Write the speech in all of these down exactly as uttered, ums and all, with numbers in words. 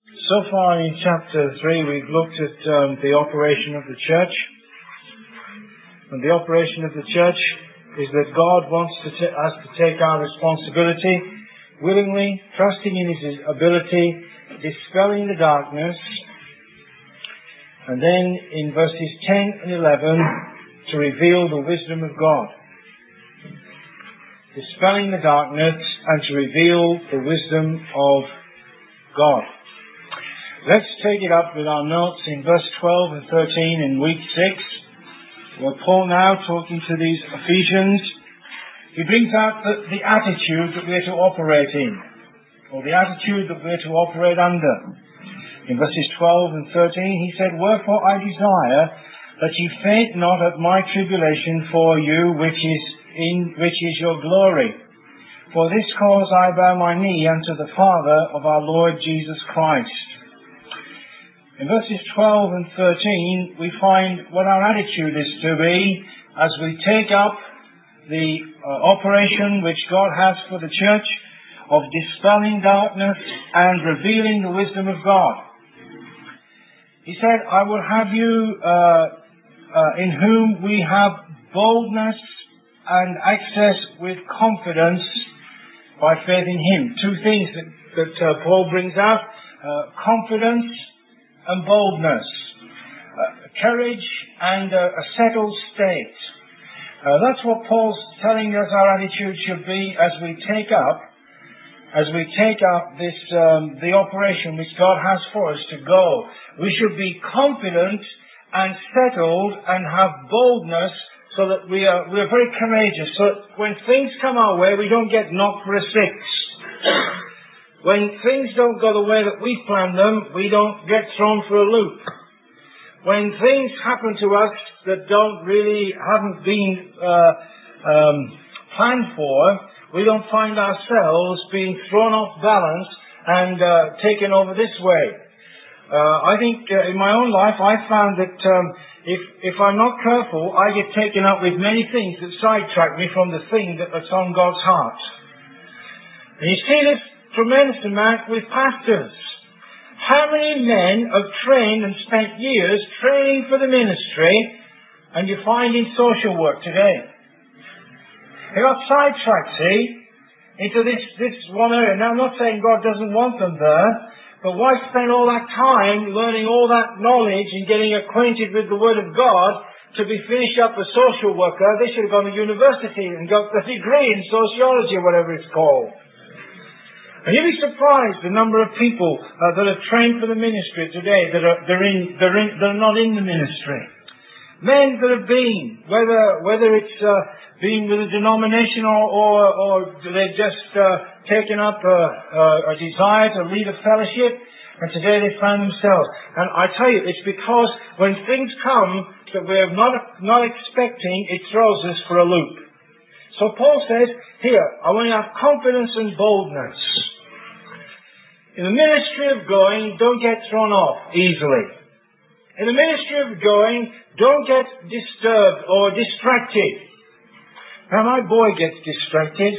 So far in chapter three we've looked at um, the operation of the church. And the operation of the church is that God wants to t- us to take our responsibility willingly, trusting in His ability, dispelling the darkness. And then in verses ten and eleven to reveal the wisdom of God. Dispelling the darkness and to reveal the wisdom of God. Let's take it up with our notes in verse twelve and thirteen in week six, where Paul now, talking to these Ephesians, he brings out the, the attitude that we're to operate in, or the attitude that we're to operate under. In verses twelve and thirteen, he said, "Wherefore I desire that ye faint not at my tribulation for you, which is in which is your glory. For this cause I bow my knee unto the Father of our Lord Jesus Christ." In verses twelve and thirteen, we find what our attitude is to be as we take up the uh, operation which God has for the church of dispelling darkness and revealing the wisdom of God. He said, "I will have you uh, uh, in whom we have boldness and access with confidence by faith in Him." Two things that, that uh, Paul brings out. Uh, confidence and boldness, uh, courage and uh, a settled state. Uh, that's what Paul's telling us our attitude should be as we take up, as we take up this um, the operation which God has for us to go. We should be confident and settled and have boldness, so that we are we are very courageous. So that when things come our way, we don't get knocked for a six. When things don't go the way that we planned them, we don't get thrown for a loop. When things happen to us that don't really, haven't been uh, um, planned for, we don't find ourselves being thrown off balance and uh, taken over this way. Uh, I think uh, in my own life I found that um, if, if I'm not careful, I get taken up with many things that sidetrack me from the thing that, that's on God's heart. And you see this tremendous amount with pastors. How many men have trained and spent years training for the ministry, and you find in social work today? They got sidetracked, see, into this, this one area. Now, I'm not saying God doesn't want them there, but why spend all that time learning all that knowledge and getting acquainted with the Word of God to be finished up a social worker? They should have gone to university and got a degree in sociology or whatever it's called. And you'd be surprised the number of people uh, that are trained for the ministry today that are they're in, they're in, they're not in the ministry. Men that have been, whether whether it's uh, been with a denomination or or, or they've just uh, taken up a, a, a desire to lead a fellowship, and today they find themselves. And I tell you, it's because when things come that we're not not expecting, it throws us for a loop. So Paul says, here, I want you to have confidence and boldness. In the ministry of going, don't get thrown off easily. In the ministry of going, don't get disturbed or distracted. Now, my boy gets distracted.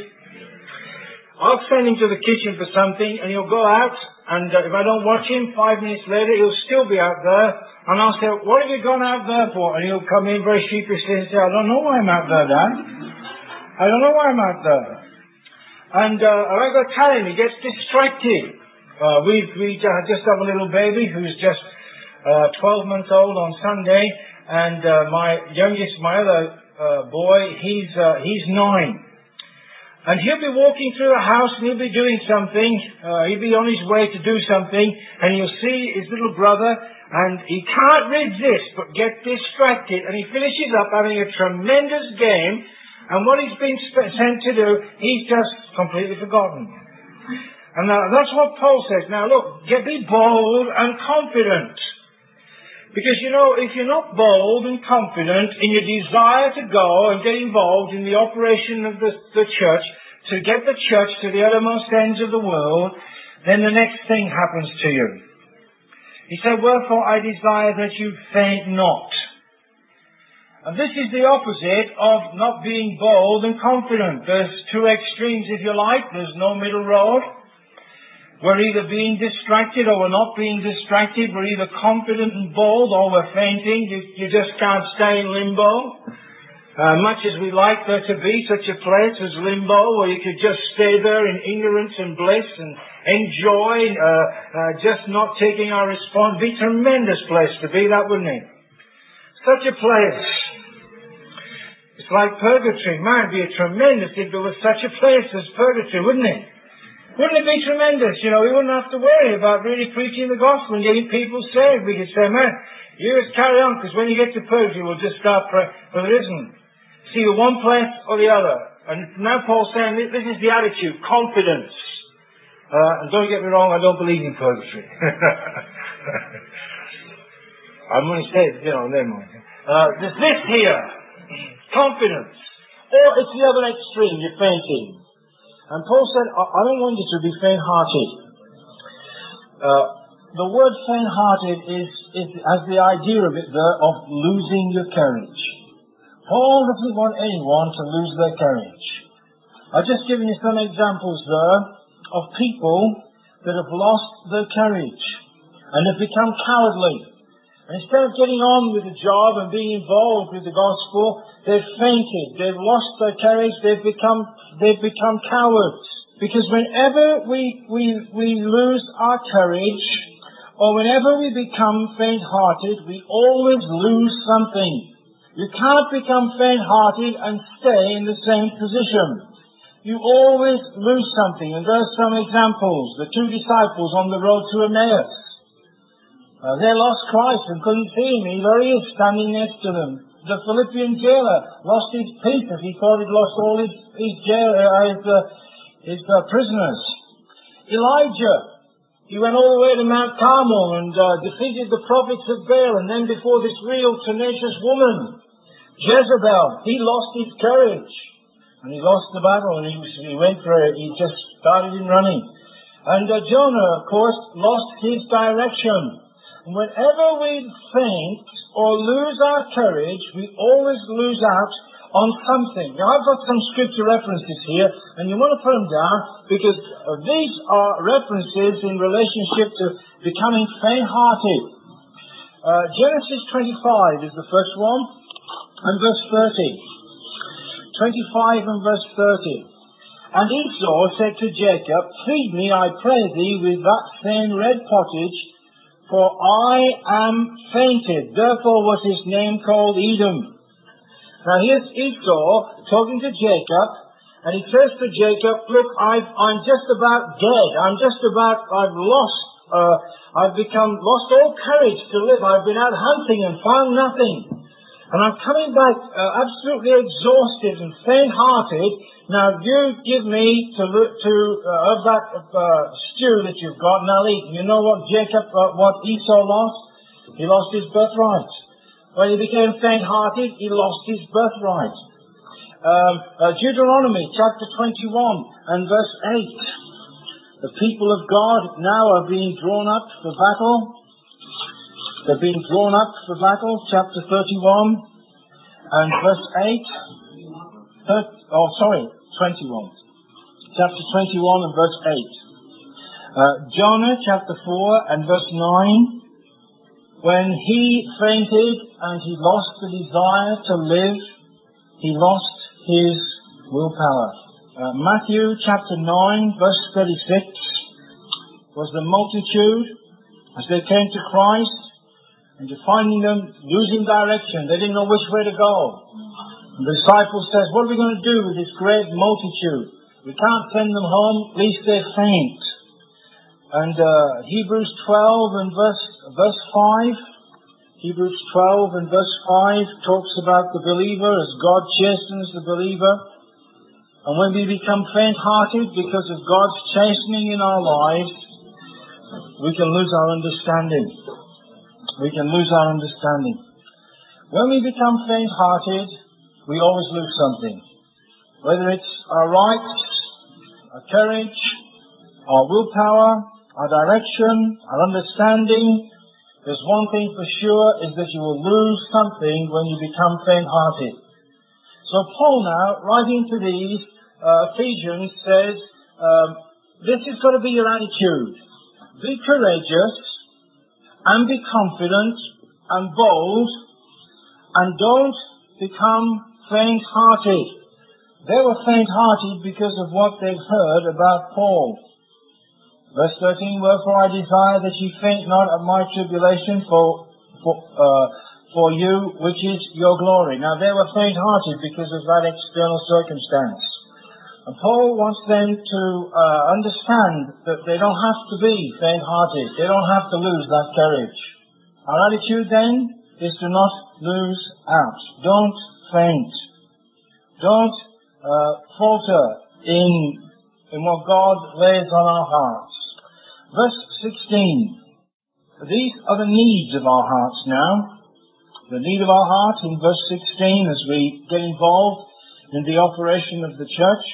I'll send him to the kitchen for something, and he'll go out, and uh, if I don't watch him, five minutes later, he'll still be out there, and I'll say, "What have you gone out there for?" And he'll come in very sheepishly and say, "I don't know why I'm out there, Dad. I don't know why I'm out there." And uh, I've got to tell him, he gets distracted. Uh, we we uh, just have a little baby who's just uh, twelve months old on Sunday, and uh, my youngest, my other uh, boy, he's uh, he's nine. And he'll be walking through a house and he'll be doing something. Uh, he'll be on his way to do something, and he'll see his little brother, and he can't resist but get distracted, and he finishes up having a tremendous game. And what he's been sent to do, he's just completely forgotten. And uh, that's what Paul says. Now look, get, be bold and confident. Because, you know, if you're not bold and confident in your desire to go and get involved in the operation of the, the church, to get the church to the uttermost ends of the world, then the next thing happens to you. He said, "Wherefore I desire that you faint not." And this is the opposite of not being bold and confident. There's two extremes, if you like. There's no middle road. We're either being distracted or we're not being distracted. We're either confident and bold or we're fainting. You, you just can't stay in limbo. Uh, much as we like there to be such a place as limbo where you could just stay there in ignorance and bliss and enjoy, uh, uh, just not taking our response. It'd be a tremendous place to be, that wouldn't it? Such a place. It's like purgatory. Man, it'd be a tremendous if there was such a place as purgatory, wouldn't it? Wouldn't it be tremendous? You know, we wouldn't have to worry about really preaching the gospel and getting people saved. We could say, man, you just carry on, because when you get to purgatory, we'll just start praying. But there isn't. See, the one place or the other. And now Paul's saying, this is the attitude, confidence. Uh, and don't get me wrong, I don't believe in purgatory. I'm going to say, you know, never mind. Uh, there's this here, confidence. Or it's the other extreme, you're fainting. And Paul said, I don't want you to be faint-hearted. Uh, the word faint-hearted is, is, has the idea of it there of losing your courage. Paul doesn't want anyone to lose their courage. I've just given you some examples there of people that have lost their courage and have become cowardly. And instead of getting on with the job and being involved with the gospel, they've fainted, they've lost their courage, they've become they've become cowards. Because whenever we we we lose our courage, or whenever we become faint-hearted, we always lose something. You can't become faint-hearted and stay in the same position. You always lose something. And there are some examples. The two disciples on the road to Emmaus. Uh, they lost Christ and couldn't see him. There he is, standing next to them. The Philippian jailer lost his peace as he thought he'd lost all his his, jail, uh, his, uh, his uh, prisoners. Elijah, he went all the way to Mount Carmel and uh, defeated the prophets of Baal, and then before this real tenacious woman, Jezebel, he lost his courage. And he lost the battle, and he, was, he went for it. He just started in running. And uh, Jonah, of course, lost his direction. And whenever we faint or lose our courage, we always lose out on something. Now, I've got some scripture references here, and you want to put them down, because uh, these are references in relationship to becoming faint-hearted. Uh, Genesis twenty-five is the first one, and verse thirty. twenty-five and verse thirty. And Esau said to Jacob, Feed me, I pray thee, with that same red pottage, for I am fainted. Therefore was his name called Edom. Now here's Esau talking to Jacob, and he says to Jacob, look, I've, I'm just about dead. I'm just about, I've lost, uh, I've become, lost all courage to live. I've been out hunting and found nothing. And I'm coming back uh, absolutely exhausted and faint-hearted. Now you give me to to uh, of that uh, stew that you've got, and I'll eat. And you know what Jacob, uh, what Esau lost? He lost his birthright. When he became faint-hearted, he lost his birthright. Um, uh, Deuteronomy chapter twenty-one and verse eight. The people of God now are being drawn up for battle. They're being drawn up for battle, chapter thirty-one and verse eight. thirty, oh, sorry, twenty-one. Chapter twenty-one and verse eight. Uh, Jonah chapter four and verse nine. When he fainted and he lost the desire to live, he lost his willpower. Uh, Matthew chapter nine verse thirty-six was the multitude as they came to Christ, and you're finding them losing direction. They didn't know which way to go. And the disciples says, what are we going to do with this great multitude? We can't send them home, lest they faint. And uh, Hebrews twelve and verse, verse five, Hebrews twelve and verse five talks about the believer as God chastens the believer. And when we become faint-hearted because of God's chastening in our lives, we can lose our understanding. We can lose our understanding. When we become faint-hearted, we always lose something. Whether it's our rights, our courage, our willpower, our direction, our understanding, there's one thing for sure, is that you will lose something when you become faint-hearted. So Paul now, writing to these uh, Ephesians, says, um, this has got to be your attitude. Be courageous and be confident and bold, and don't become faint-hearted. They were faint-hearted because of what they've heard about Paul. Verse thirteen, wherefore I desire that ye faint not at my tribulation for, for, uh, for you, which is your glory. Now they were faint-hearted because of that external circumstance. And Paul wants them to uh, understand that they don't have to be faint-hearted. They don't have to lose that courage. Our attitude then is to not lose out. Don't faint. Don't uh, falter in, in what God lays on our hearts. Verse sixteen. These are the needs of our hearts now. The need of our heart in verse sixteen as we get involved in the operation of the church.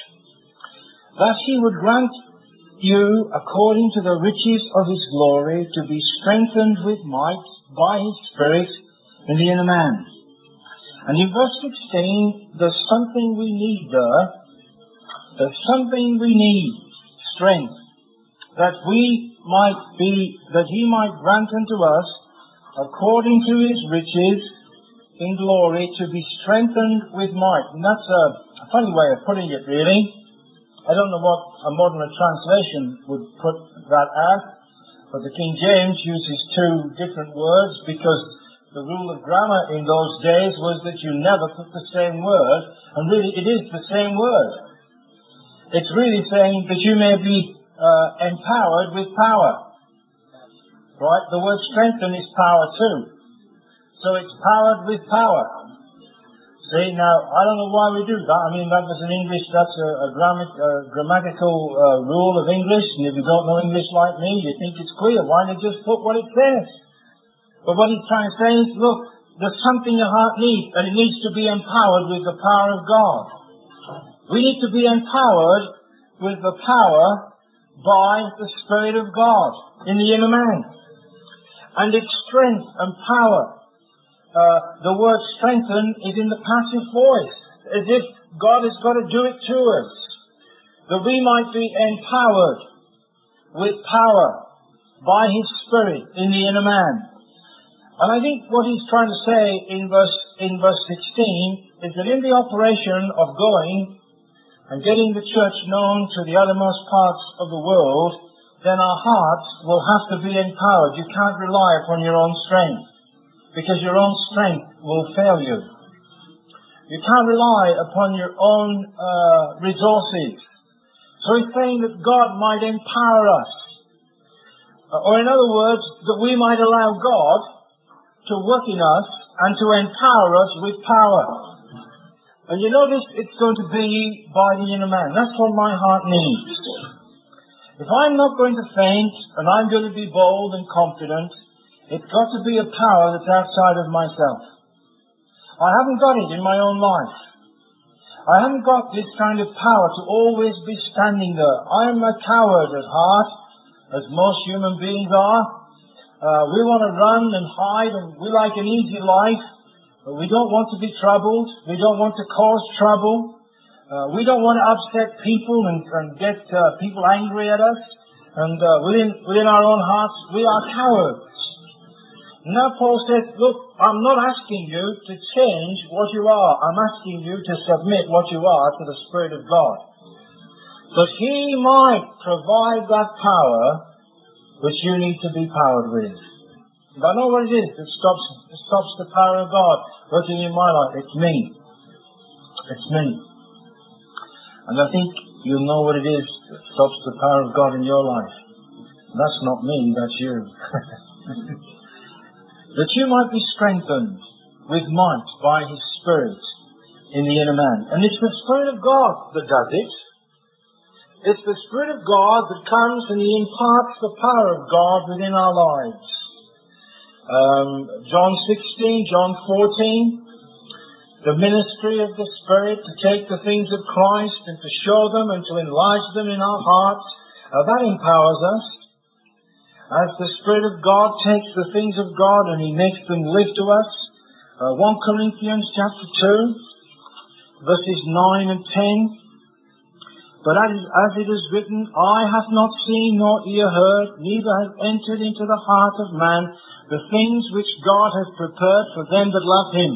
That He would grant you, according to the riches of His glory, to be strengthened with might by His Spirit in the inner man. And in verse sixteen, there's something we need there. There's something we need. Strength. That we might be, that He might grant unto us, according to His riches in glory, to be strengthened with might. And that's a, a funny way of putting it, really. I don't know what a modern translation would put that as, but the King James uses two different words because the rule of grammar in those days was that you never put the same word, and really it is the same word. It's really saying that you may be uh, empowered with power. Right? The word strengthen is power too. So it's powered with power. See, now, I don't know why we do that. I mean, that was an English, that's a, a, grammat, a grammatical uh, rule of English, and if you don't know English like me, you think it's clear. Why not just put what it says? But what he's trying to say is, look, there's something your heart needs, and it needs to be empowered with the power of God. We need to be empowered with the power by the Spirit of God in the inner man. And its strength and power. Uh, the word strengthen is in the passive voice, as if God has got to do it to us, that we might be empowered with power by His Spirit in the inner man. And I think what he's trying to say in verse in verse sixteen is that in the operation of going and getting the church known to the uttermost parts of the world, then our hearts will have to be empowered. You can't rely upon your own strength, because your own strength will fail you. You can't rely upon your own uh, resources. So he's saying that God might empower us. Uh, or in other words, that we might allow God to work in us and to empower us with power. And you notice it's going to be by the inner man. That's what my heart needs. If I'm not going to faint and I'm going to be bold and confident, it's got to be a power that's outside of myself. I haven't got it in my own life. I haven't got this kind of power to always be standing there. I'm a coward at heart, as most human beings are. Uh, we want to run and hide, and we like an easy life. But we don't want to be troubled. We don't want to cause trouble. Uh, we don't want to upset people and, and get uh, people angry at us. And uh, within within our own hearts, we are cowards. Now Paul says, look, I'm not asking you to change what you are. I'm asking you to submit what you are to the Spirit of God. That He might provide that power which you need to be powered with. And I know what it is that stops, that stops the power of God working in my life. It's me. It's me. And I think you'll know what it is that stops the power of God in your life. That's not me, that's you. That you might be strengthened with might by His Spirit in the inner man. And it's the Spirit of God that does it. It's the Spirit of God that comes and He imparts the power of God within our lives. Um, John sixteen, John fourteen, the ministry of the Spirit to take the things of Christ and to show them and to enlarge them in our hearts, uh, that empowers us. As the Spirit of God takes the things of God and He makes them live to us. Uh, First Corinthians chapter two, verses nine and ten. But as, as it is written, eye hath not seen nor ear heard, neither hath entered into the heart of man the things which God hath prepared for them that love him.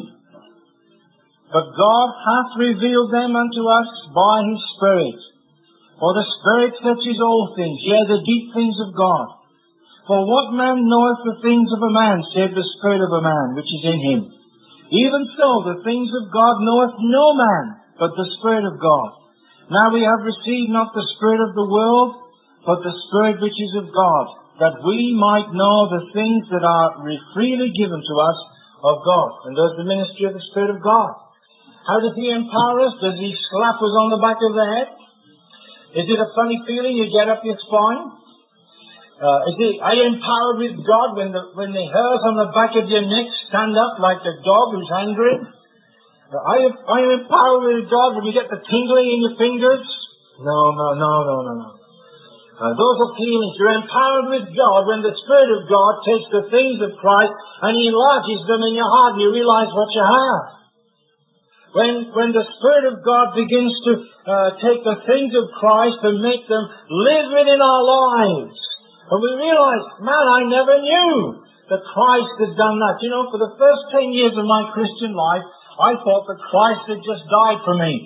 But God hath revealed them unto us by his Spirit. For the Spirit searches all things, yea, the deep things of God. For what man knoweth the things of a man, save the Spirit of a man which is in him? Even so, the things of God knoweth no man, but the Spirit of God. Now we have received not the spirit of the world, but the Spirit which is of God, that we might know the things that are freely given to us of God. And there's the ministry of the Spirit of God. How does he empower us? Does he slap us on the back of the head? Is it a funny feeling you get up your spine? Uh, is it, are you empowered with God when the, when the hairs on the back of your neck stand up like a dog who's angry? Are you, are you empowered with God when you get the tingling in your fingers? No, no, no, no, no, no. Uh, those are feelings. You're empowered with God when the Spirit of God takes the things of Christ and he enlarges them in your heart and you realize what you have. When, when the Spirit of God begins to uh, take the things of Christ and make them live within our lives, and we realize, man, I never knew that Christ had done that. You know, for the first ten years of my Christian life, I thought that Christ had just died for me.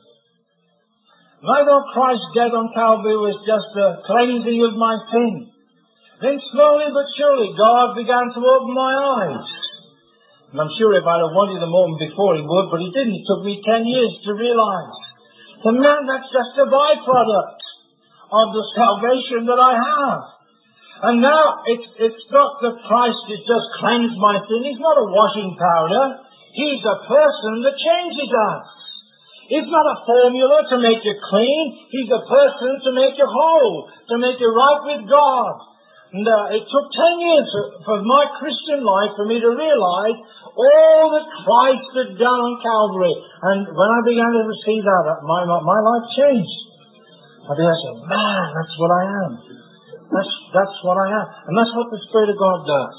And I thought Christ's death on Calvary was just a cleansing of my sin. Then slowly but surely, God began to open my eyes. And I'm sure if I'd have wanted them open before, he would, but he didn't. It took me ten years to realize. So man, that's just a byproduct of the salvation that I have. And now, it's, it's not that Christ has just cleansed my sin. He's not a washing powder. He's a person that changes us. He's not a formula to make you clean. He's a person to make you whole, to make you right with God. And uh, it took ten years for my Christian life for me to realize all that Christ had done on Calvary. And when I began to see that, my, my life changed. I began to say, man, that's what I am. That's, that's what I am. And that's what the Spirit of God does.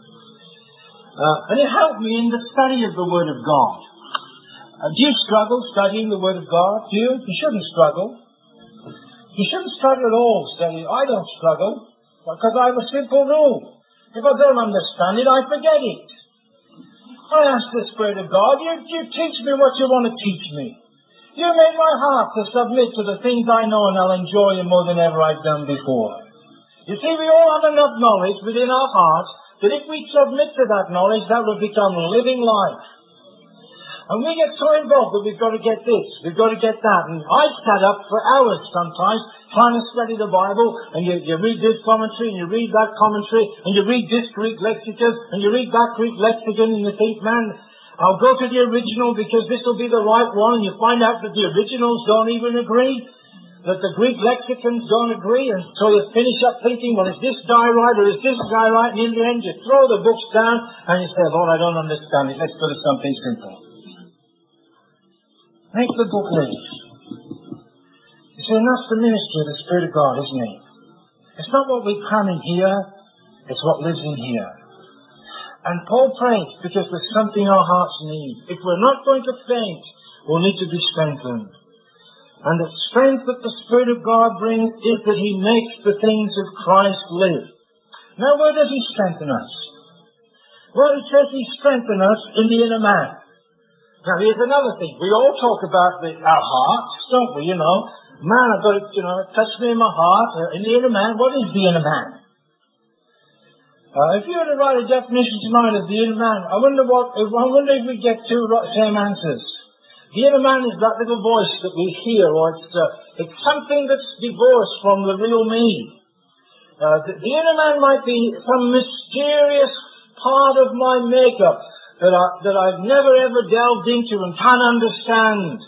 Uh, and it helped me in the study of the Word of God. Uh, do you struggle studying the Word of God? Do you? You shouldn't struggle. You shouldn't struggle at all studying. I don't struggle, because I have a simple rule. If I don't understand it, I forget it. I ask the Spirit of God, you, you teach me what you want to teach me. You make my heart to submit to the things I know, and I'll enjoy them more than ever I've done before. You see, we all have enough knowledge within our hearts that if we submit to that knowledge, that will become living life. And we get so involved that we've got to get this, we've got to get that. And I sat up for hours sometimes trying to study the Bible, and you, you read this commentary, and you read that commentary, and you read this Greek lexicon, and you read that Greek lexicon, and you think, man, I'll go to the original because this will be the right one, and you find out that the originals don't even agree. That the Greek lexicons don't agree, and so you finish up thinking, well, is this guy right, or is this guy right? And in the end, you throw the books down, and you say, Lord, I don't understand it. Let's go to something simple. Make the book live. You see, and that's the ministry of the Spirit of God, isn't it? It's not what we cram in here, it's what lives in here. And Paul prays because there's something our hearts need. If we're not going to faint, we'll need to be strengthened. And the strength that the Spirit of God brings is that He makes the things of Christ live. Now, where does He strengthen us? Well, He says He strengthens us in the inner man. Now, here's another thing. We all talk about the, our hearts, don't we? You know, man, I've got to, you know, touch me in my heart. Uh, in the inner man, what is the inner man? Uh, if you were to write a definition tonight of the inner man, I wonder what. If, I wonder if we get two same answers. The inner man is that little voice that we hear, or it's, uh, it's something that's divorced from the real me. Uh, the, the inner man might be some mysterious part of my makeup that, I, that I've never ever delved into and can't understand.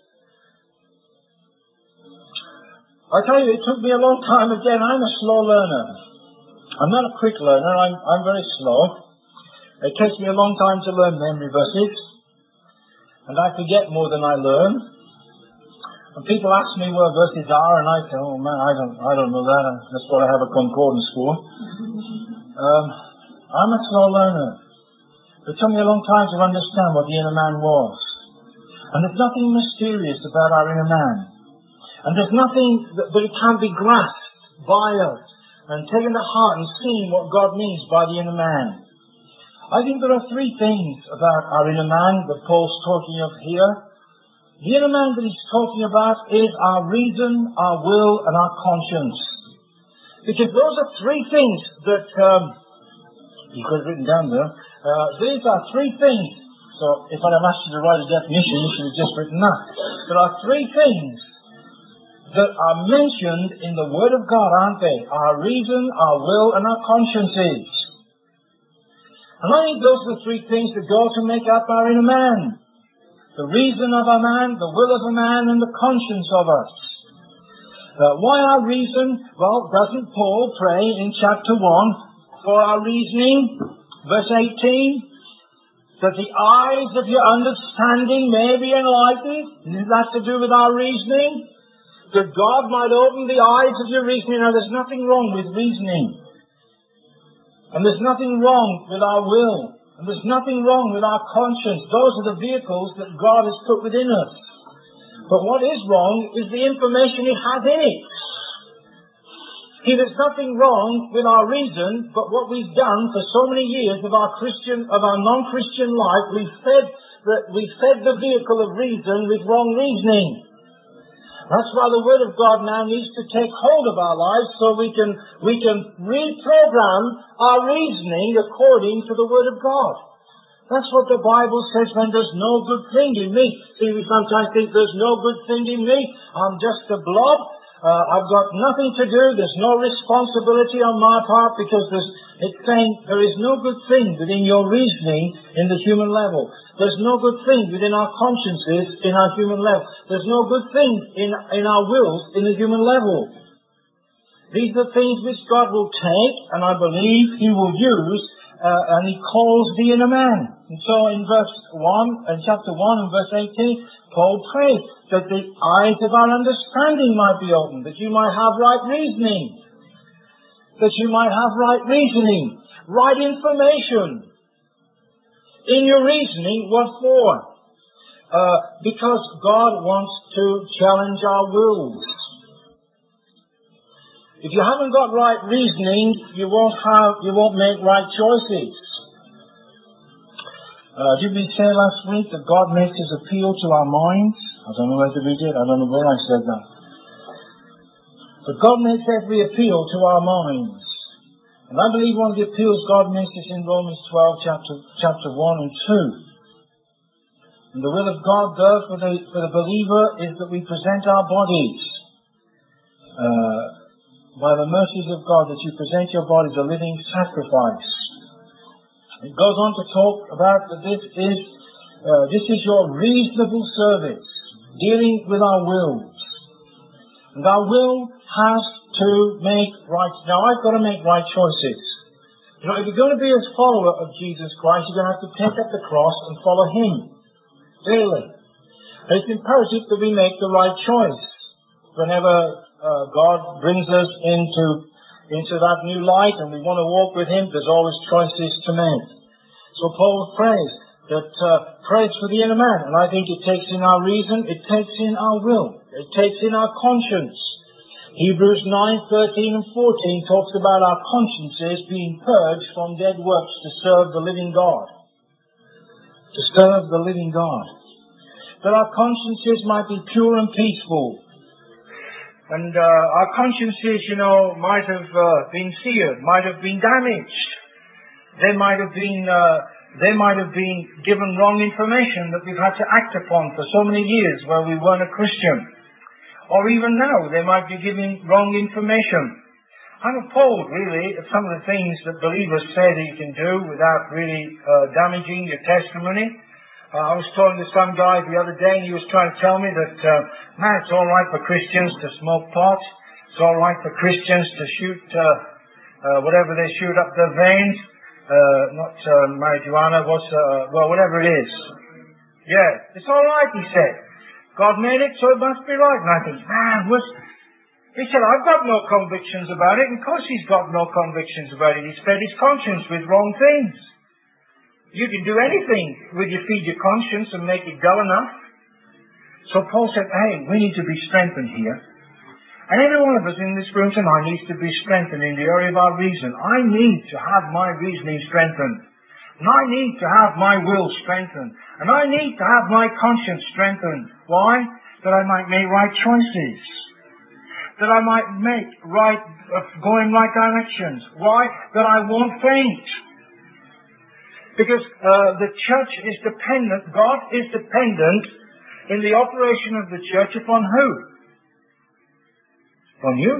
I tell you, it took me a long time again. I'm a slow learner. I'm not a quick learner. I'm, I'm very slow. It takes me a long time to learn memory verses. And I forget more than I learn. And people ask me where verses are, and I say, oh man, I don't I don't know that. That's what I have a concordance for. Um, I'm a slow learner. It took me a long time to understand what the inner man was. And there's nothing mysterious about our inner man. And there's nothing that, but it can be grasped by us and taken to heart and seen what God means by the inner man. I think there are three things about our inner man that Paul's talking of here. The inner man that he's talking about is our reason, our will, and our conscience. Because those are three things that, um, you could have written down there. Uh, these are three things. So if I'd have asked you to write a definition, you should have just written that. There are three things that are mentioned in the Word of God, aren't they? Our reason, our will, and our consciences. And I think those are the three things that go to make up our inner man. The reason of a man, the will of a man, and the conscience of us. Uh, why our reason? Well, doesn't Paul pray in chapter one for our reasoning? Verse eighteen, that the eyes of your understanding may be enlightened. Isn't that to do with our reasoning? That God might open the eyes of your reasoning. Now, there's nothing wrong with reasoning. And there's nothing wrong with our will. And there's nothing wrong with our conscience. Those are the vehicles that God has put within us. But what is wrong is the information it has in it. See, there's nothing wrong with our reason, but what we've done for so many years of our Christian, of our non-Christian life, we've fed the, we've fed the vehicle of reason with wrong reasoning. That's why the Word of God now needs to take hold of our lives so we can, we can reprogram our reasoning according to the Word of God. That's what the Bible says when there's no good thing in me. See, we sometimes think there's no good thing in me. I'm just a blob. Uh, I've got nothing to do. There's no responsibility on my part because there's, it's saying there is no good thing within your reasoning in the human level. There's no good thing within our consciences in our human level. There's no good thing in, in our wills in the human level. These are things which God will take, and I believe He will use, uh, and He calls the inner man. And so in verse one, in chapter one and verse eighteen, Paul prays that the eyes of our understanding might be opened, that you might have right reasoning, that you might have right reasoning, right information. In your reasoning, what for? Uh, because God wants to challenge our wills. If you haven't got right reasoning, you won't have, you won't make right choices. Uh, did we say last week that God makes His appeal to our minds? I don't know whether we did. I don't know where I said that. But God makes every appeal to our minds. And I believe one of the appeals God makes is in Romans twelve, chapter, chapter one and two. And the will of God there for the, for the believer is that we present our bodies, uh, by the mercies of God, that you present your bodies a living sacrifice. It goes on to talk about that this is, uh, this is your reasonable service, dealing with our wills. And our will has to make right. Now, I've got to make right choices. You know, if you're going to be a follower of Jesus Christ, you're going to have to take up the cross and follow Him daily. And it's imperative that we make the right choice whenever uh, God brings us into into that new light and we want to walk with Him. There's always choices to make. So Paul prays that uh, prays for the inner man, and I think it takes in our reason, it takes in our will, it takes in our conscience. Hebrews nine, thirteen and fourteen talks about our consciences being purged from dead works to serve the living God. To serve the living God. That our consciences might be pure and peaceful. And uh, our consciences, you know, might have uh, been seared, might have been damaged. They might have been, uh, they might have been given wrong information that we've had to act upon for so many years where we weren't a Christian. Or even now, they might be giving wrong information. I'm appalled, really, at some of the things that believers say that you can do without really uh, damaging your testimony. Uh, I was talking to some guy the other day, and he was trying to tell me that, uh, man, it's all right for Christians to smoke pot. It's all right for Christians to shoot uh, uh, whatever they shoot up their veins. Uh, not uh, marijuana, what's, uh, well, whatever it is. Yeah, it's all right, he said. God made it, so it must be right. And I think, man, what's... He said, I've got no convictions about it. And of course he's got no convictions about it. He's fed his conscience with wrong things. You can do anything with you feed your conscience and make it dull enough. So Paul said, hey, we need to be strengthened here. And every one of us in this room tonight needs to be strengthened in the area of our reason. I need to have my reasoning strengthened. And I need to have my will strengthened. And I need to have my conscience strengthened. Why? That I might make right choices. That I might make right, uh, go in right directions. Why? That I won't faint. Because uh, the church is dependent, God is dependent in the operation of the church upon who? Upon you.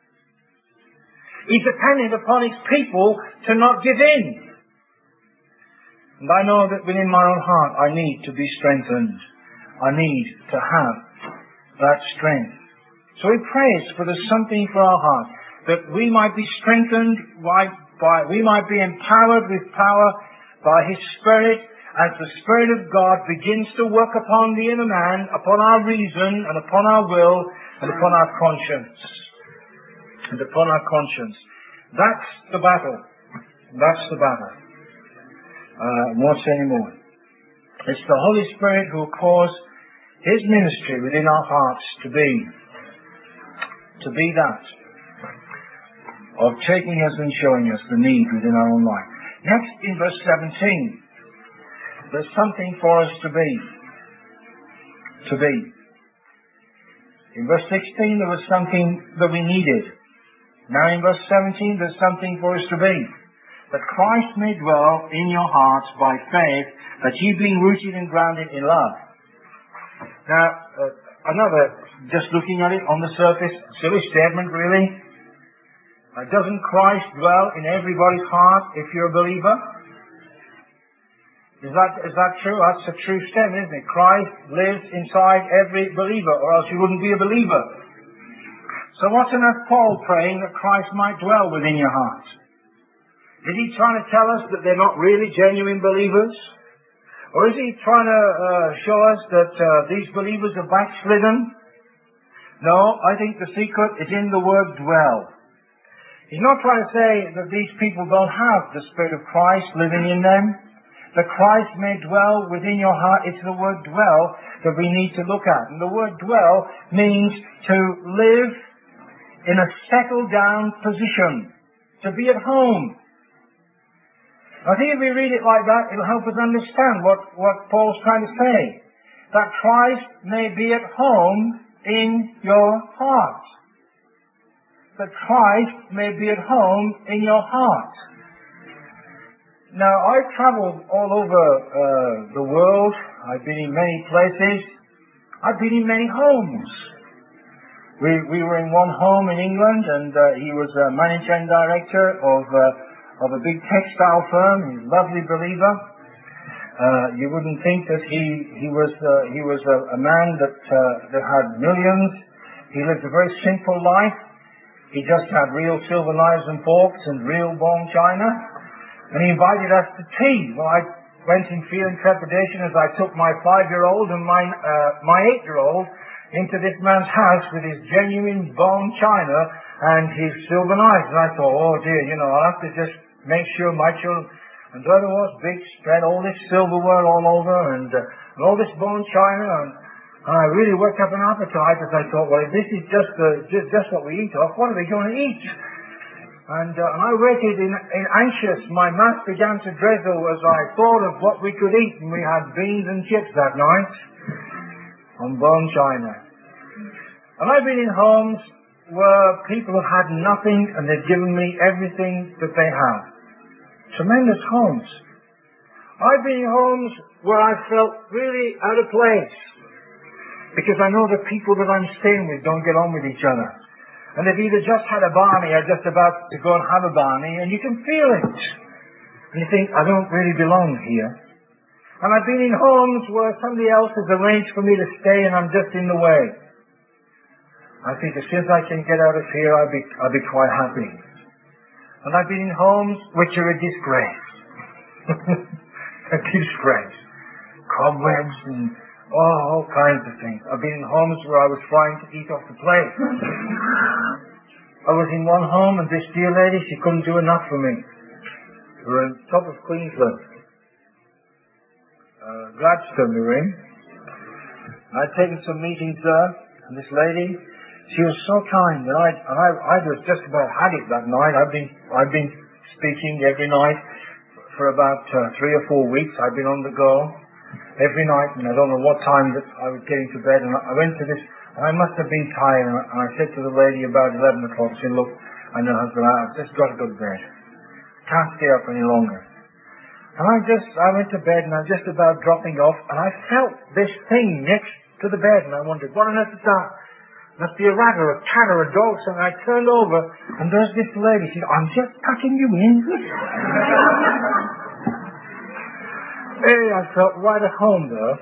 He's dependent upon His people to not give in. And I know that within my own heart I need to be strengthened. I need to have that strength. So He prays for the something for our heart, that we might be strengthened, by, by, we might be empowered with power by His Spirit, as the Spirit of God begins to work upon the inner man, upon our reason, and upon our will, and upon our conscience. And upon our conscience. That's the battle. That's the battle. Uh, won't say any more. It's the Holy Spirit who will cause His ministry within our hearts to be, to be that, of taking us and showing us the need within our own life. Next, in verse seventeen, there's something for us to be. To be. In verse sixteen, there was something that we needed. Now in verse seventeen, there's something for us to be. That Christ may dwell in your hearts by faith, that ye being rooted and grounded in love. Now, uh, another, just looking at it on the surface, silly statement really. Uh, doesn't Christ dwell in everybody's heart if you're a believer? Is that, is that true? That's a true statement, isn't it? Christ lives inside every believer, or else you wouldn't be a believer. So what's on earth Paul praying that Christ might dwell within your heart? Is he trying to tell us that they're not really genuine believers? Or is he trying to uh, show us that uh, these believers are backslidden? No, I think the secret is in the word dwell. He's not trying to say that these people don't have the Spirit of Christ living in them. That Christ may dwell within your heart. It's the word dwell that we need to look at. And the word dwell means to live in a settled down position. To be at home. I think if we read it like that, it'll help us understand what, what Paul's trying to say. That Christ may be at home in your heart. That Christ may be at home in your heart. Now, I've travelled all over uh, the world. I've been in many places. I've been in many homes. We, we were in one home in England, and uh, he was a managing director of... Uh, of a big textile firm. He's a lovely believer. Uh, you wouldn't think that he he was uh, he was a, a man that uh, that had millions. He lived a very simple life. He just had real silver knives and forks and real bone china. And he invited us to tea. Well, I went in fear and trepidation as I took my five-year-old and my uh, my eight-year-old into this man's house with his genuine bone china and his silver knives. And I thought, oh dear, you know, I'll have to just make sure my children... And there it was, big spread, all this silverware all over, and, uh, and all this bone china, and, and I really worked up an appetite as I thought, well, if this is just the, just, just what we eat off, what are we going to eat? And, uh, and I waited in, in anxious. My mouth began to drizzle as I thought of what we could eat, and we had beans and chips that night on bone china. And I've been in homes where people have had nothing, and they've given me everything that they have. Tremendous homes. I've been in homes where I felt really out of place because I know the people that I'm staying with don't get on with each other. And they've either just had a barney or just about to go and have a barney, and you can feel it. And you think, I don't really belong here. And I've been in homes where somebody else has arranged for me to stay and I'm just in the way. I think as soon as I can get out of here, I'll be, I'll be quite happy. And I've been in homes which are a disgrace. A disgrace. Cobwebs and oh, all kinds of things. I've been in homes where I was trying to eat off the plate. I was in one home and this dear lady, she couldn't do enough for me. We were on top of Queensland. Uh, Gladstone we were in. I'd taken some meetings there, and this lady, She was so kind, and I, and I, I was just about had it that night. I've been, I've been speaking every night for about uh, three or four weeks. I've been on the go every night, and I don't know what time that I was getting to bed. And I went to this, and I must have been tired. And I, and I said to the lady about eleven o'clock, I said, "Look," and her husband, "I've just got to go to bed. Can't stay up any longer." And I just, I went to bed, and I was just about dropping off, and I felt this thing next to the bed, and I wondered, what on earth is that? Must be a rat or a cat or a dog. So I turned over, and there's this lady. She said, "I'm just packing you in." Hey, I felt right at home there.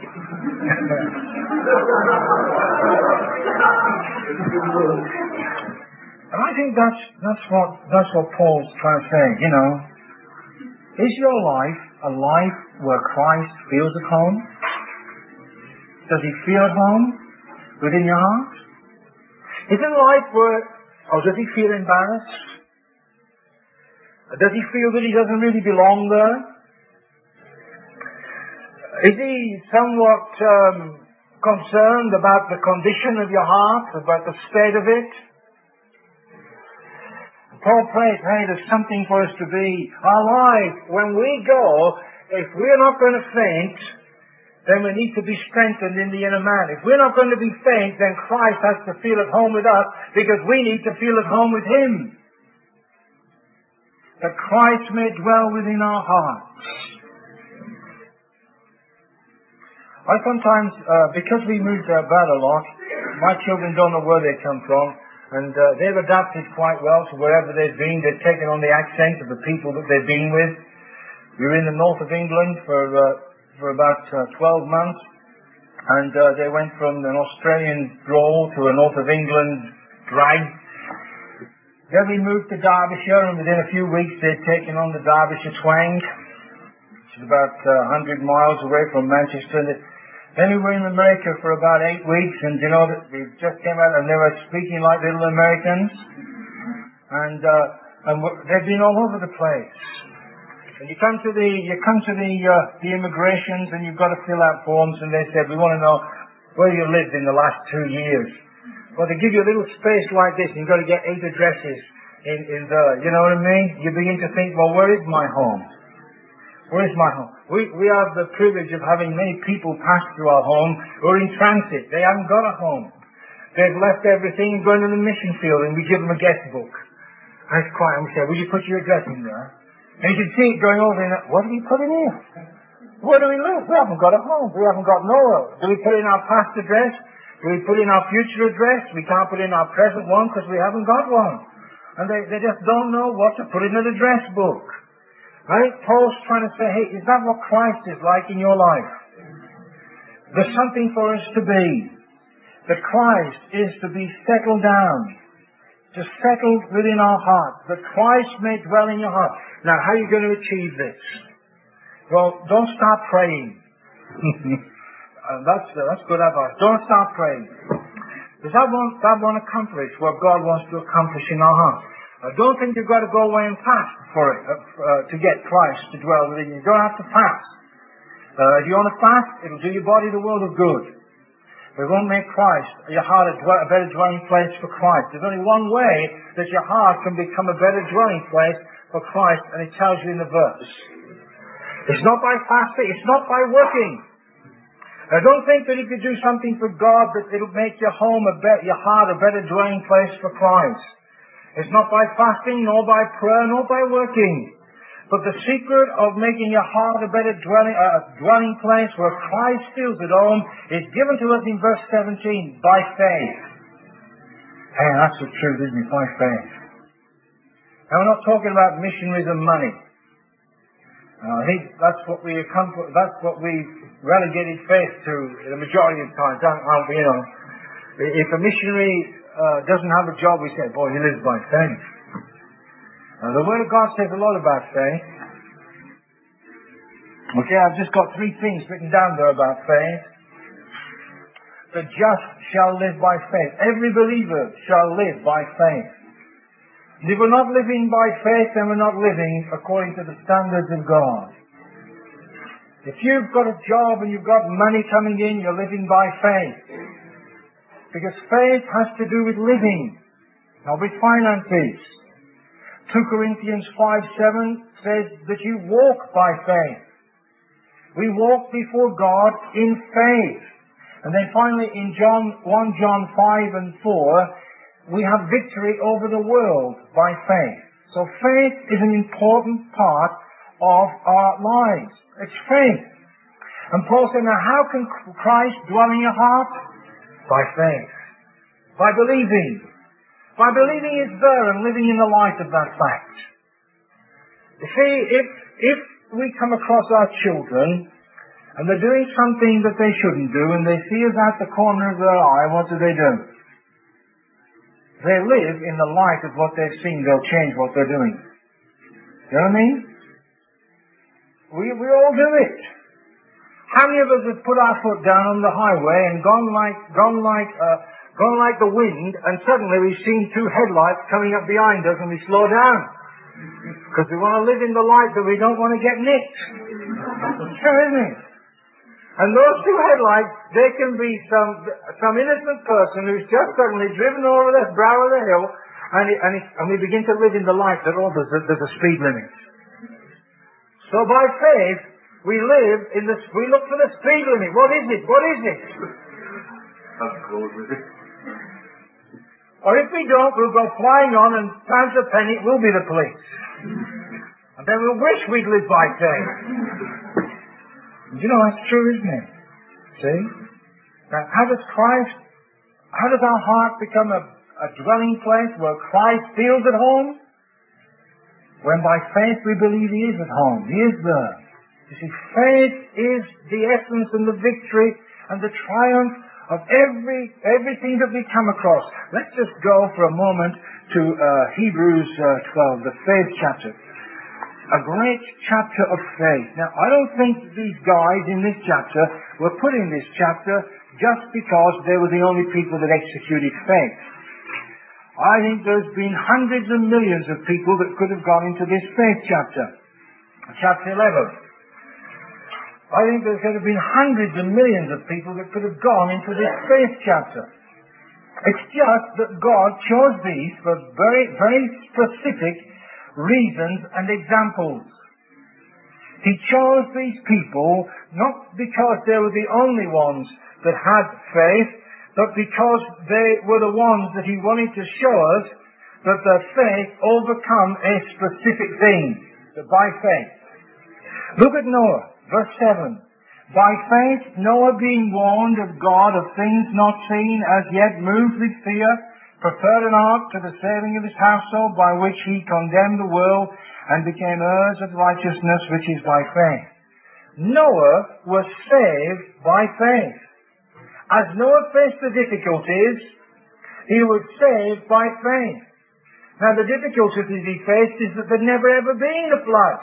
And I think that's that's what that's what Paul's trying to say. You know, is your life a life where Christ feels at home? Does he feel at home within your heart? Is it a life where, or does he feel embarrassed? Does he feel that he doesn't really belong there? Is he somewhat um, concerned about the condition of your heart, about the state of it? Paul prays, hey, there's something for us to be. Our life, when we go, if we're not going to faint, then we need to be strengthened in the inner man. If we're not going to be faint, then Christ has to feel at home with us, because we need to feel at home with Him. That Christ may dwell within our hearts. I sometimes, uh, because we moved about a lot, my children don't know where they come from, and uh, they've adapted quite well to wherever they've been. They've taken on the accent of the people that they've been with. We were in the north of England for uh, for about uh, twelve months, and uh, they went from an Australian drawl to a north of England drag. Then we moved to Derbyshire, and within a few weeks they'd taken on the Derbyshire twang, which is about uh, one hundred miles away from Manchester. Then we were in America for about eight weeks, and you know, we just came out and they were speaking like little Americans, and uh, and they've been all over the place. And you come to the you come to the uh, the immigrations, and you've got to fill out forms, and they said, we want to know where you lived in the last two years. Well, they give you a little space like this, and you've got to get eight addresses in in there. You know what I mean? You begin to think, well, where is my home? Where is my home? We we have the privilege of having many people pass through our home who are in transit. They haven't got a home. They've left everything and gone to the mission field, and we give them a guest book. And it's quiet, and we say, will you put your address in there? And you can see it going over in there. What do we put in here? Where do we live? We haven't got a home. We haven't got nowhere. Do we put in our past address? Do we put in our future address? We can't put in our present one because we haven't got one. And they, they just don't know what to put in an address book. Right? Paul's trying to say, hey, is that what Christ is like in your life? There's something for us to be. That Christ is to be settled down. Just settled within our heart. That Christ may dwell in your heart. Now, how are you going to achieve this? Well, don't start praying. uh, that's uh, that's good advice. Don't start praying. Because that won't, that won't accomplish what God wants to accomplish in our hearts. I don't think you've got to go away and fast for it, uh, uh, to get Christ to dwell within you. You don't have to fast. Uh, if you want to fast, it'll do your body the world of good. But it won't make Christ, your heart, a, dwell, a better dwelling place for Christ. There's only one way that your heart can become a better dwelling place for Christ, and it tells you in the verse. It's not by fasting, it's not by working. I don't think that if you do something for God that it'll make your home, a be- your heart a better dwelling place for Christ. It's not by fasting, nor by prayer, nor by working. But the secret of making your heart a better dwelling, uh, dwelling place where Christ feels at home is given to us in verse seventeen, by faith. Hey, that's the truth, isn't it? By faith. Now, we're not talking about missionaries and money. Uh, I think that's what we accomplish, that's what we've relegated faith to the majority of times, aren't we? You know, if a missionary uh, doesn't have a job, we say, boy, he lives by faith. Uh, the Word of God says a lot about faith. Okay, I've just got three things written down there about faith. The just shall live by faith. Every believer shall live by faith. And if we're not living by faith, then we're not living according to the standards of God. If you've got a job and you've got money coming in, you're living by faith. Because faith has to do with living, not with finances. two Corinthians five seven says that you walk by faith. We walk before God in faith. And then finally in John one John five and four, we have victory over the world by faith. So faith is an important part of our lives. It's faith. And Paul said, now how can Christ dwell in your heart? By faith. By believing. By believing He's there and living in the light of that fact. You see, if, if we come across our children and they're doing something that they shouldn't do and they see us at the corner of their eye, what do they do? They live in the light of what they've seen. They'll change what they're doing. You know what I mean? We, we all do it. How many of us have put our foot down on the highway and gone like, gone like, uh, gone like the wind, and suddenly we've seen two headlights coming up behind us and we slow down? Because we want to live in the light that we don't want to get nicked. Sure, isn't it? And those two headlights, they can be some, some innocent person who's just suddenly driven over the brow of the hill, and, it, and, it, and we begin to live in the light that, oh, there's a, there's a speed limit. So by faith, we live in the, we look for the speed limit. What is it? What is it? I'll go with it. Or if we don't, we'll go flying on, and times a penny, it will be the police. And then we'll wish we'd lived by faith. You know, that's true, isn't it? See? Now, how does Christ, how does our heart become a, a dwelling place where Christ feels at home? When by faith we believe He is at home. He is there. You see, faith is the essence and the victory and the triumph of every everything that we come across. Let's just go for a moment to uh, Hebrews uh, twelve, the faith chapter. A great chapter of faith. Now, I don't think these guys in this chapter were put in this chapter just because they were the only people that executed faith. I think there's been hundreds of millions of people that could have gone into this faith chapter. Chapter eleven. I think there could have been hundreds of millions of people that could have gone into this faith chapter. It's just that God chose these for very, very specific reasons and examples. He chose these people not because they were the only ones that had faith, but because they were the ones that He wanted to show us that their faith overcome a specific thing. So by faith. Look at Noah, verse seven. By faith Noah, being warned of God of things not seen, as yet moved with fear, prepared an ark to the saving of his household, by which he condemned the world and became heirs of righteousness, which is by faith. Noah was saved by faith. As Noah faced the difficulties, he was saved by faith. Now the difficulties he faced is that there'd never ever been a flood.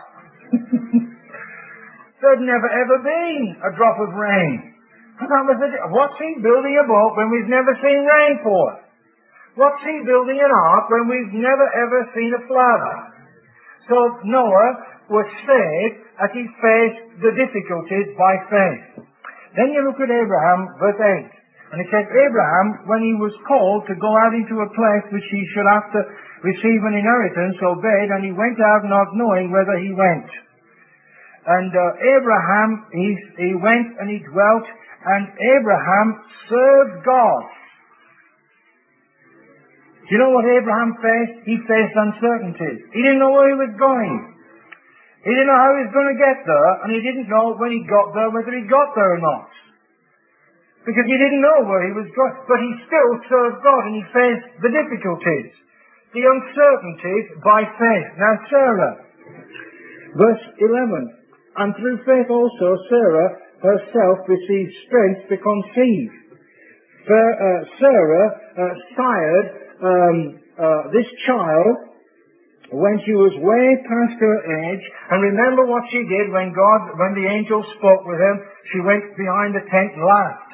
There'd never ever been a drop of rain. That was the, what's he building a boat when we've never seen rain for? What's he building an ark when we've never ever seen a flood? So Noah was saved as he faced the difficulties by faith. Then you look at Abraham, verse eight. And it says, Abraham, when he was called to go out into a place which he should after receive an inheritance, obeyed, and he went out not knowing whither he went. And uh, Abraham, he, he went and he dwelt, and Abraham served God. Do you know what Abraham faced? He faced uncertainties. He didn't know where he was going. He didn't know how he was going to get there, and he didn't know when he got there whether he got there or not. Because he didn't know where he was going. But he still served God, and he faced the difficulties, the uncertainties by faith. Now Sarah, verse eleven. And through faith also Sarah herself received strength to conceive. For, uh, Sarah uh, sired um, uh, this child when she was way past her age. And remember what she did when God, when the angel spoke with him. She went behind the tent and laughed.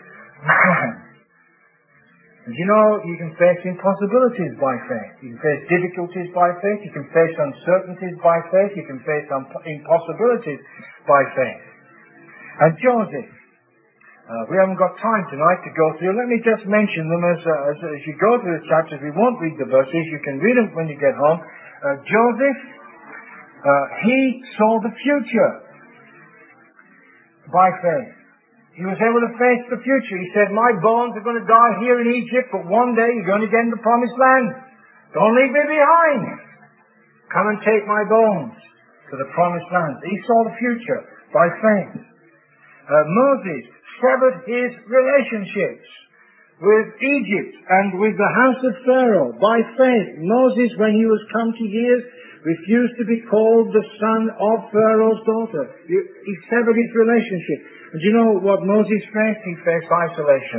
You know, you can face impossibilities by faith. You can face difficulties by faith. You can face uncertainties by faith. You can face impossibilities by faith. And Joseph. Uh, we haven't got time tonight to go through. Let me just mention them as, uh, as, as you go through the chapters. We won't read the verses. You can read them when you get home. Uh, Joseph, uh, he saw the future by faith. He was able to face the future. He said, my bones are going to die here in Egypt, but one day you're going to get in the promised land. Don't leave me behind. Come and take my bones to the promised land. He saw the future by faith. Uh, Moses severed his relationships with Egypt and with the house of Pharaoh by faith. Moses, when he was come to years, refused to be called the son of Pharaoh's daughter. He, he severed his relationship. And do you know what Moses faced? He faced isolation.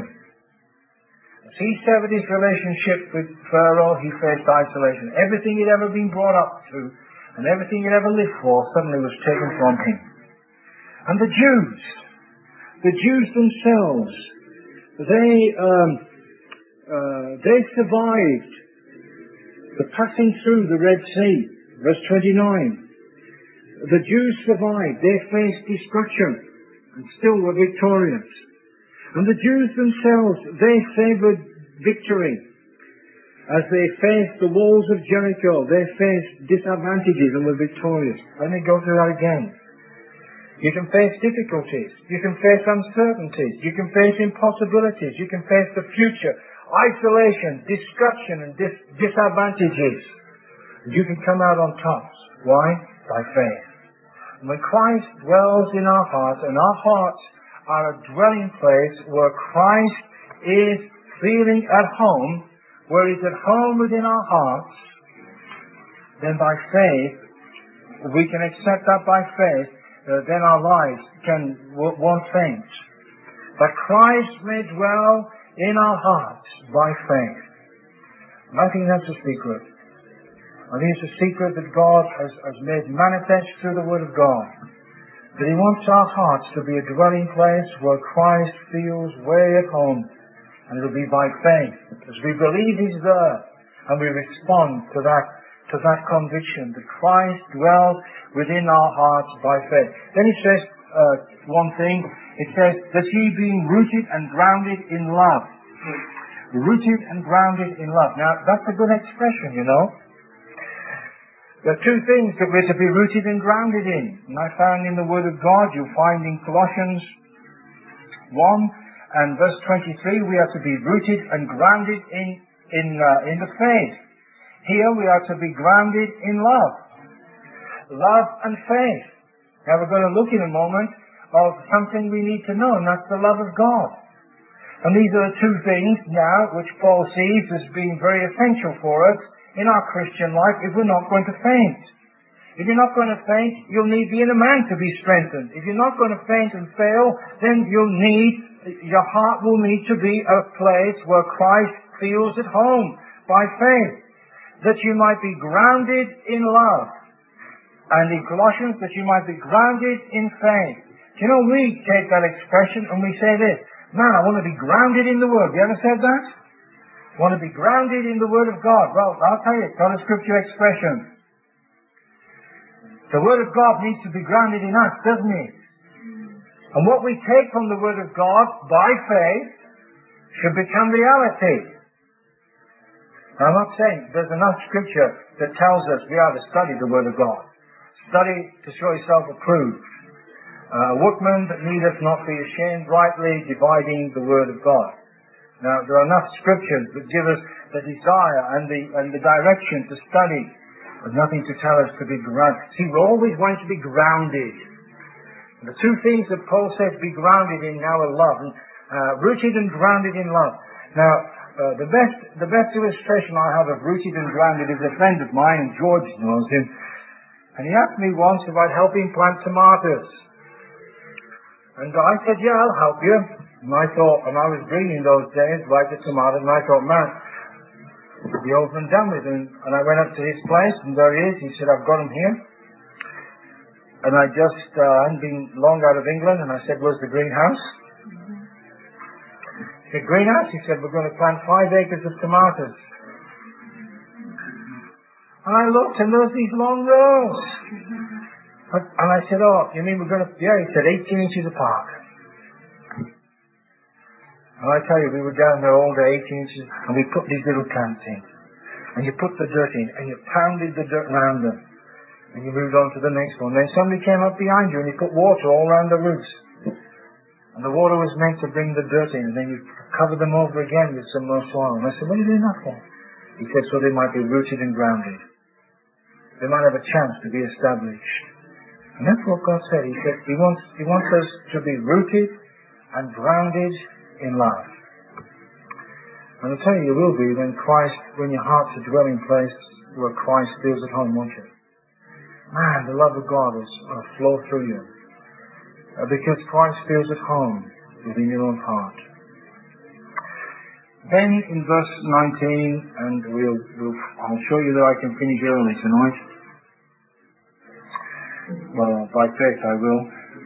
As he severed his relationship with Pharaoh, he faced isolation. Everything he'd ever been brought up to and everything he'd ever lived for suddenly was taken from him. And the Jews, the Jews themselves, they um, uh, they survived the passing through the Red Sea. Verse twenty-nine. The Jews survived. They faced destruction and still were victorious. And the Jews themselves, they favored victory. As they faced the walls of Jericho, they faced disadvantages and were victorious. Let me go through that again. You can face difficulties. You can face uncertainties. You can face impossibilities. You can face the future, isolation, destruction, and dis- disadvantages. You can come out on top. Why? By faith. And when Christ dwells in our hearts, and our hearts are a dwelling place where Christ is feeling at home, where He's at home within our hearts, then by faith, we can accept that by faith, uh, then our lives can w- won't faint. But Christ may dwell in our hearts by faith. And I think that's a secret. I think it's a secret that God has, has made manifest through the Word of God. That He wants our hearts to be a dwelling place where Christ feels way at home. And it'll be by faith. As we believe He's there, and we respond to that, to that conviction that Christ dwells within our hearts by faith. Then it says uh, one thing. It says that ye being rooted and grounded in love. Rooted and grounded in love. Now, that's a good expression, you know. There are two things that we're to be rooted and grounded in. And I found in the Word of God, you'll find in Colossians one and verse twenty-three, we are to be rooted and grounded in, in, uh, in the faith. Here we are to be grounded in love. Love and faith. Now we're going to look in a moment of something we need to know, and that's the love of God. And these are the two things now which Paul sees as being very essential for us in our Christian life if we're not going to faint. If you're not going to faint, you'll need the inner man to be strengthened. If you're not going to faint and fail, then you'll need, your heart will need to be a place where Christ feels at home by faith. That you might be grounded in love. And in Colossians, that you might be grounded in faith. Do you know, we take that expression and we say this, man, I want to be grounded in the Word. Have you ever said that? Want to be grounded in the Word of God. Well, I'll tell you, it's not a scripture expression. The Word of God needs to be grounded in us, doesn't it? And what we take from the Word of God by faith should become reality. Now, I'm not saying there's enough scripture that tells us we are to study the Word of God. Study to show yourself approved. Uh, a workman that needeth not be ashamed, rightly dividing the Word of God. Now, there are enough scriptures that give us the desire and the and the direction to study, but nothing to tell us to be grounded. See, we're always wanting to be grounded. And the two things that Paul says be grounded in now are love, and, uh, rooted and grounded in love. Now, uh, the best the best illustration I have of rooted and grounded is a friend of mine, and George knows him, and he asked me once if I'd help him plant tomatoes. And I said, yeah, I'll help you. And I thought, and I was green in those days, like the tomatoes, and I thought, man, it'll be over and done with. And, and I went up to his place, and there he is. He said, I've got him here. And I just uh, hadn't been long out of England, and I said, where's the greenhouse? He said, greenhouse? He said, we're going to plant five acres of tomatoes. And I looked, and there was these long rows. And I said, oh, you mean we're going to... Yeah, he said, eighteen inches apart. And I tell you, we were down there all day, eighteen inches, and we put these little plants in. And you put the dirt in, and you pounded the dirt around them. And you moved on to the next one. Then somebody came up behind you and you put water all around the roots. And the water was meant to bring the dirt in, and then you covered them over again with some more soil. And I said, what are you doing that for? He said, so they might be rooted and grounded. They might have a chance to be established. And that's what God said. He said He wants, He wants us to be rooted and grounded in love. And I'll tell you, you will be when Christ, when your heart's a dwelling place where Christ feels at home, won't you? Man, the love of God will flow through you. Uh, because Christ feels at home within your own heart. Then in verse nineteen, and we'll, we'll, I'll show you that I can finish early tonight. Well, by faith I will.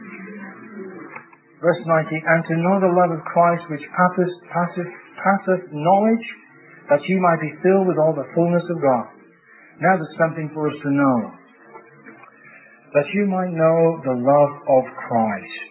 Verse nineteen, and to know the love of Christ which passeth, passeth, passeth knowledge, that ye might be filled with all the fullness of God. Now there's something for us to know. That you might know the love of Christ.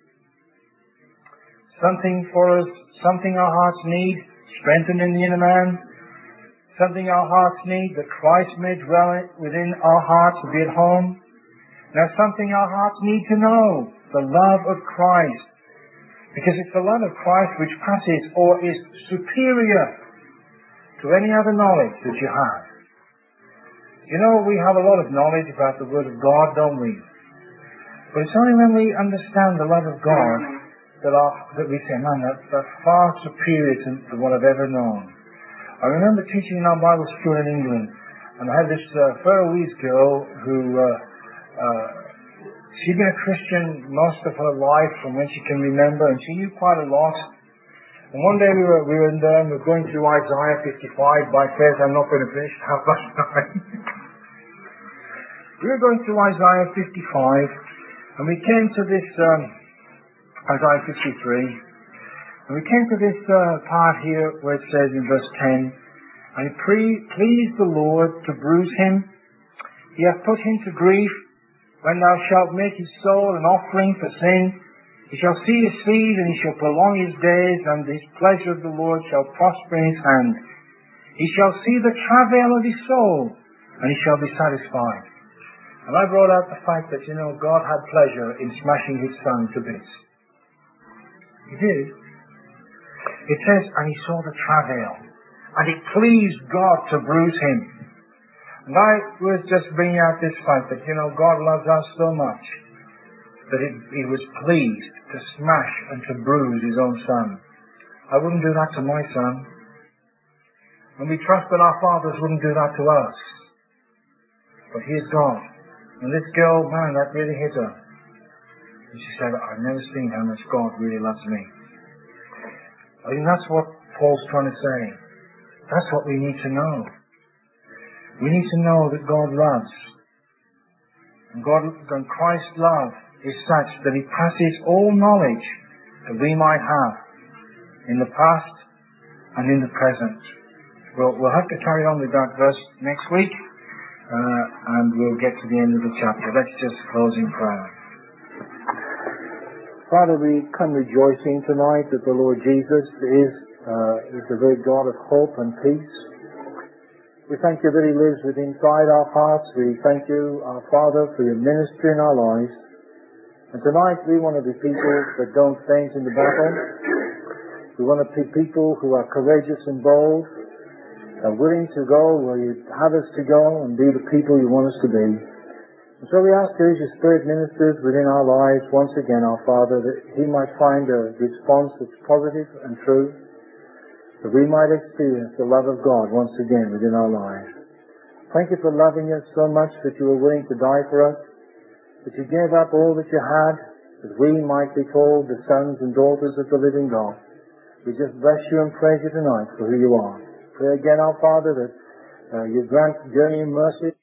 Something for us, something our hearts need, strengthened in the inner man. Something our hearts need, that Christ may dwell within our hearts and be at home. Now something our hearts need to know, the love of Christ. Because it's the love of Christ which passes or is superior to any other knowledge that you have. You know, we have a lot of knowledge about the Word of God, don't we? But it's only when we understand the love of God that, our, that we say, man, that, that's far superior to, to what I've ever known. I remember teaching in our Bible school in England, and I had this uh, Faroese girl who, uh, uh, she'd been a Christian most of her life from when she can remember, and she knew quite a lot. And one day we were, we were in there, and we were going through Isaiah fifty-five. By faith, I'm not going to finish half past nine. We were going through Isaiah fifty-five, and we came to this, um, Isaiah fifty-three, and we came to this uh, part here where it says in verse ten, and it pre- pleased the Lord to bruise him. He hath put him to grief. When thou shalt make his soul an offering for sin, he shall see his seed, and he shall prolong his days, and his pleasure of the Lord shall prosper in his hand. He shall see the travail of his soul, and he shall be satisfied. And I brought out the fact that, you know, God had pleasure in smashing his son to bits. He did. It says, and he saw the travail, and it pleased God to bruise him. And I was just bringing out this fact that, you know, God loves us so much that it, he was pleased to smash and to bruise his own son. I wouldn't do that to my son. And we trust that our fathers wouldn't do that to us. But he is God. And this girl, man, that really hit her. And she said, I've never seen how much God really loves me. I think that's what Paul's trying to say. That's what we need to know. We need to know that God loves. And God, and Christ's love is such that He passes all knowledge that we might have in the past and in the present. Well, we'll have to carry on with that verse next week. Uh, and we'll get to the end of the chapter. Let's just close in prayer. Father, we come rejoicing tonight that the Lord Jesus is, uh, is the very God of hope and peace. We thank you that He lives within inside our hearts. We thank you, our Father, for your ministry in our lives. And tonight we want to be people that don't faint in the battle. We want to be people who are courageous and bold, are willing to go where you have us to go and be the people you want us to be. And so we ask you as your Spirit ministers within our lives once again, our Father, that He might find a response that's positive and true, that we might experience the love of God once again within our lives. Thank you for loving us so much that you were willing to die for us, that you gave up all that you had, that we might be called the sons and daughters of the living God. We just bless you and praise you tonight for who you are. Pray again, our Father, that uh, you grant journey in mercy.